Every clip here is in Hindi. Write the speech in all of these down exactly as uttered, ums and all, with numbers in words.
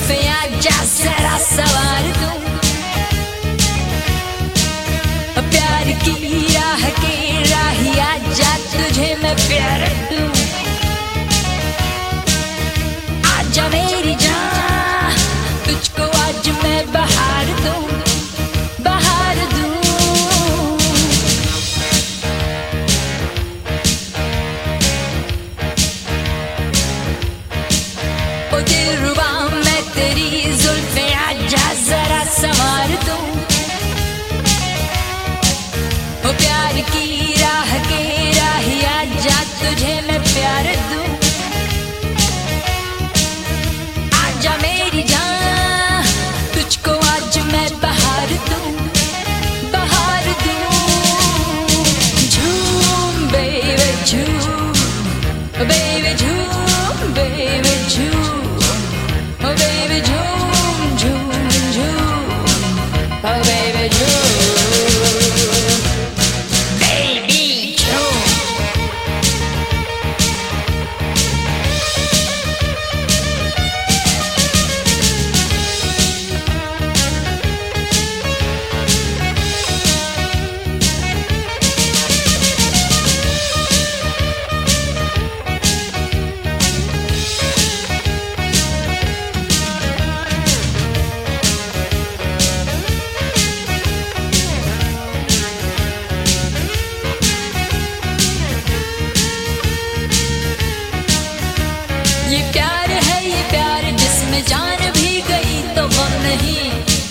जुल्फे आजा जरा सवार दूं, प्यार की राह के राही आजा तुझे मैं प्यार दूं। आजा मेरी जान तुझको आज मैं बहार दूं, बहार दूं। ओ दिलरुबा मैं तेरी जुल्फे आजा जरा संवार दूं, ओ प्यार की राह के राही आजा तुझे मैं प्यार दूं। आजा मेरी जान तुझको आज मैं बहार दूं, बहार दूं। झूम बेबी झूम, बेबी झूम, बेबी झूम, ओ बेबी झूम झूम झूम, ओ बेबी झूम। ये प्यार है ये प्यार जिसमें जान भी गई तो गम नहीं,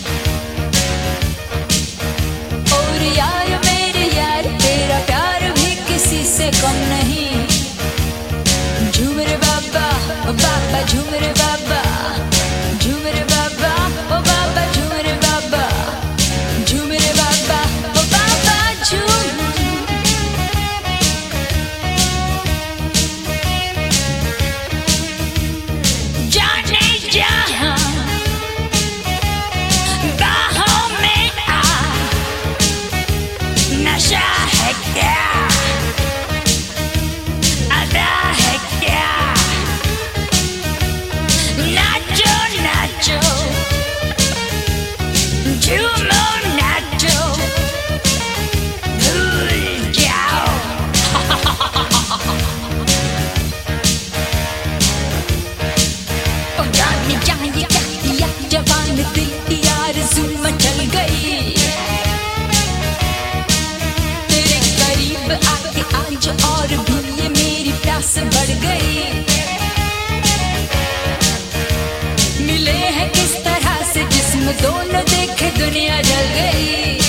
और यार मेरे यार तेरा प्यार भी किसी से कम नहीं। झूम रे बाबा ओ बाबा झूम रे बाबा, झूम रे बाबा ओ बाबा झूम रे बाबा, झूम रे बाबा ओ बाबा झूम। नशा है क्या, अदा है क्या, नाचो नाचो झूमो नाचो भूल जाओ। ओ जाने जाने क्या किया जवान दिल की आरज़ू मचल गई, आके आज और भी ये मेरी प्यास बढ़ गई। मिले हैं किस तरह से जिस्म दोनों देखे दुनिया जल गई।